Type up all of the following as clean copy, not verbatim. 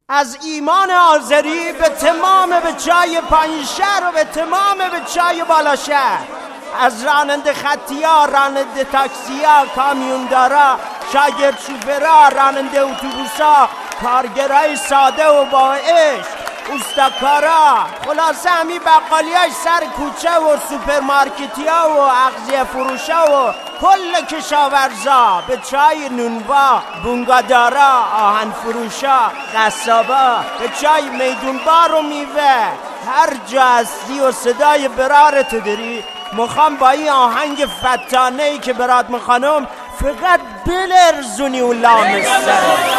از ایمان آذری به تمام به چای پایینشهر و به تمام به چای بالاشهر، از راننده خطی‌ها، راننده تاکسی‌ها، کامیوندارا، شاگرد شوفرها، راننده اتوبوس‌ها، کارگرای ساده و با عشق، اوستاکارا، خلاصه همی بقالیاش سر کوچه و سوپرمارکتیا و اغذیه فروشا و کل کشاورزا، به چای نونوا، بونگادارا، آهن فروشا، قصابا، به چای میدونبار و میوه، هر جا هستی و صدای برارت داری، میخوام با این آهنگ فتانه‌ای که برات میخوانم فقط بلرزونی و لامستره.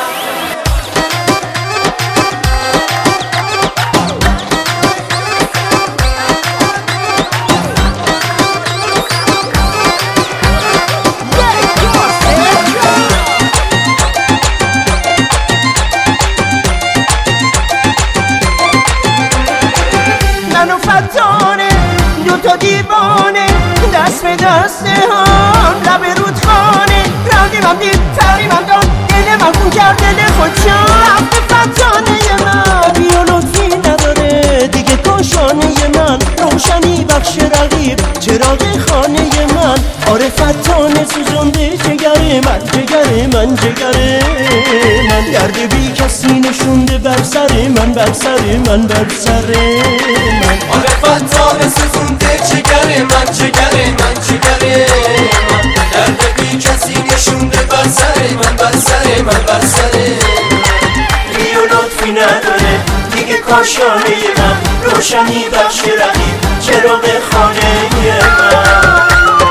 منو فتانه دوتا دیوانه، دست به دست هم لب رودخانه، رندیم هم دید تریم هم داد، دل من خون کرد دل خودشم. به فتانه من بیا لطفی نداره دیگه، کاشانه من روشنی بخش رقیب چراغ خانه من. آره فتانه سوزنده جگر من، جگر من، جگر من، درد بی کسی نشونده بر سر من، بر سر من، بر سر من. آره فتانه سوزنده جگر من، جگر من، جگر من، درد بی کسی نشونده بر سر من، بر سر من، بر سر من. بی و لطفی نداره دیگه کاشانه من، روشنی بخش رقیب چراغ خانه من.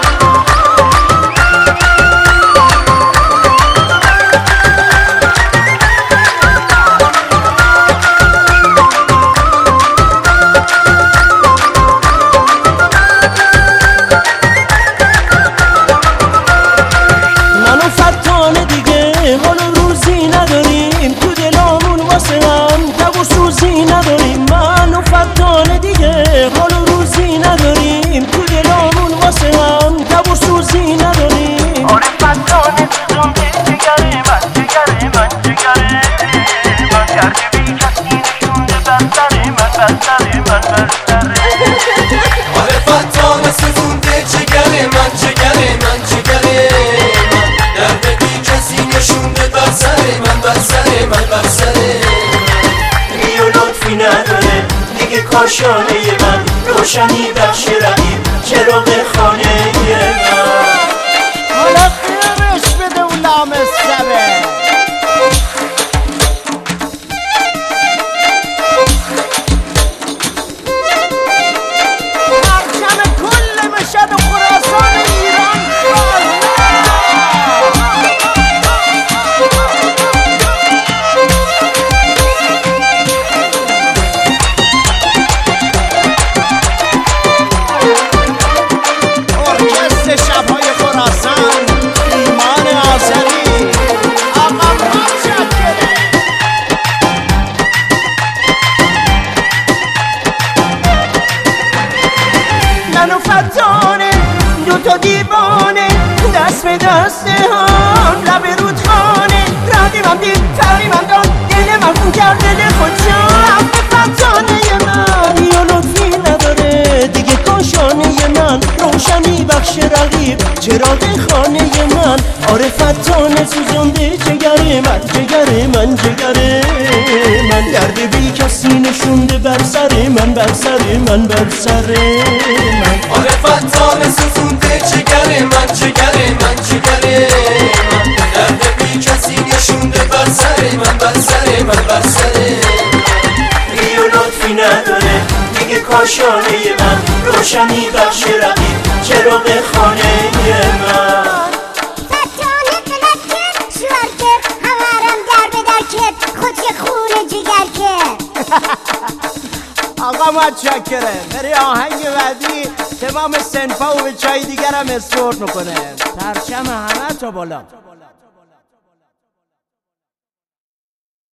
آره فتانه سوزنده جگر من، جگر من، جگر من، درد بی کسی نشونده بر سر من، بر سر من، بر سر من. بی و لطفی نداره دیگه کاشانه من، روشنی بخش رقیب چراغ خانه من. حالا خیرش بده و لامستره. شب‌های خراسان، ایمان آذری، آقا متشکره. منو فتانه دوتا دیوانه، دست به دست هم لب رودخانه، رندیم هم دید تریم هم داد، دل من خون کرد دل خودشم. به فتانه من بی و لطفی نداره دیگه کاشانه من، روشنی بخش رقیب چراغ خانه من. آره فتانه سوزنده جگر من، جگر من، جگر من، درد بی کسی نشونده بر سر من، بر سر من، بر سر من. آره فتانه سوزنده جگر من، جگر من، جگر من، درد بی کسی نشونده بر سر من، بر سر من، بر سر من. بی و لطفی نداره دیگه کاشانه من، روشنی بخش رقیب چراغ خانه من. فتانه قلت کرد شوهر کرد همارم در به در کرد خود که خونه جگر کرد. آقا متشکره. بری آهنگ بعدی تمام سنفا و به چای دیگر هم اسکورت میکنه. پرچم همه تا بالا.